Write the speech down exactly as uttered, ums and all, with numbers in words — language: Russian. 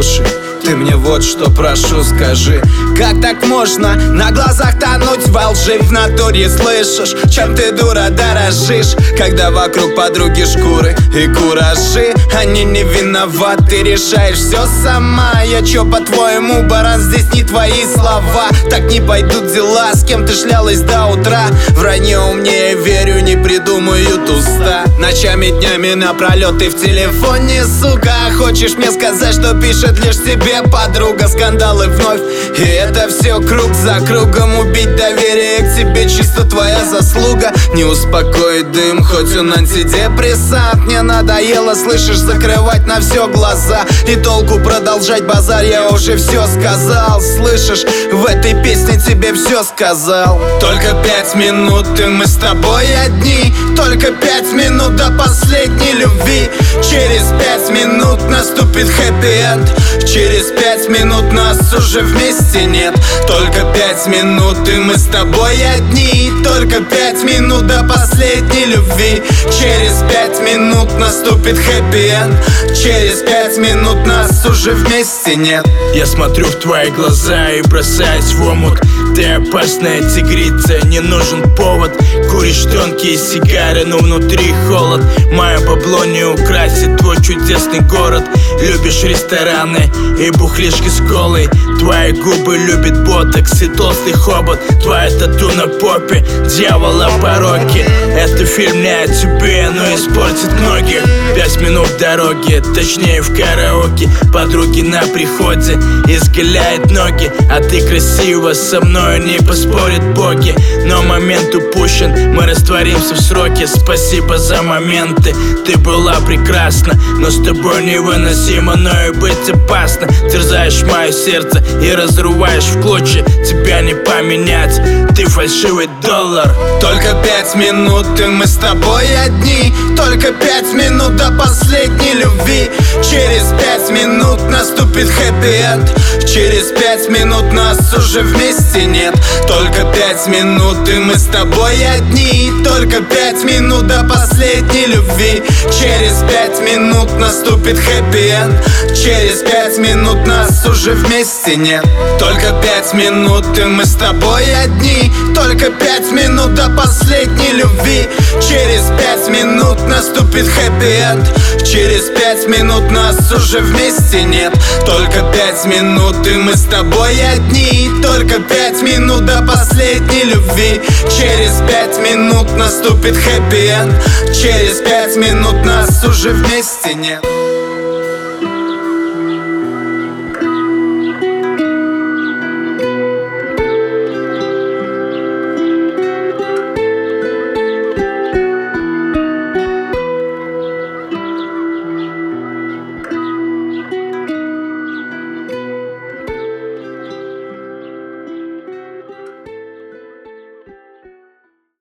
Слушай, ты мне вот что прошу, скажи, как так можно на глазах тонуть во лжи? В натуре слышишь, чем ты, дура, дорожишь, когда вокруг подруги шкуры и куражи? Они не виноваты, решаешь все сама. Я чё, по-твоему, баран, здесь не твои слова? Так не пойдут дела, с кем ты шлялась до утра. Вранье умнее, верю, не придумают уста. Ночами, днями напролёт ты в телефоне, сука. Хочешь мне сказать, что пишет лишь тебе подруга? Скандалы вновь, и это все круг за кругом. Убить доверие к тебе чисто твоя заслуга. Не успокоит дым, хоть он антидепрессант. Мне надоело, слышишь, закрывать на все глаза. И толку продолжать базар, я уже все сказал. Слышишь, в этой песне тебе все сказал. Только пять минут, и мы с тобой одни. Только пять минут до последней любви. Через пять минут наступит хэппи-энд. Через пять минут нас уже вместе нет. Только пять минут, и мы с тобой одни. Только пять минут до последней любви. Через пять минут наступит хэппи-энд. Через пять минут нас уже вместе нет. Я смотрю в твои глаза и бросаюсь в омут. Ты опасная тигрица, не нужен повод. Куришь тонкие сигары, но внутри холод. Мое бабло не украсит твой чудесный город. Любишь рестораны и бухлишки с колой. Твои губы любят ботокс и толстый хобот. Твоя тату на попе, дьявола пороки. Это фильм не о тебе, но испортит многих. Пять минут дороги, точнее в караоке. Подруги на приходе, изгаляет ноги. А ты красива, со мной не поспорят боги. Но момент упущен, мы растворимся в сроке. Спасибо за моменты, ты была прекрасна. Но с тобой невыносимо, но и быть опасно. Терзаешь мое сердце и разрываешь в клочья. Тебя не поменять, ты фальшивый доллар. Только пять минут, и мы с тобой одни. Только пять минут до последней любви. Через пять минут наступит хэппи-энд. Через пять минут нас уже вместе нет. Только пять минут, и мы с тобой одни. Только пять минут до последней любви. Через пять минут наступит хэппи-энд. Через пять минут нас уже вместе нет. Только пять минут, и мы с тобой одни. Только пять минут до последней любви. Через пять минут наступит хэппи-энд. Через пять минут нас уже вместе нет. Только пять минут, и мы с тобой одни. Только пять минут до последней любви. Через пять минут наступит хэппи-энд. Через пять минут нас уже вместе нет.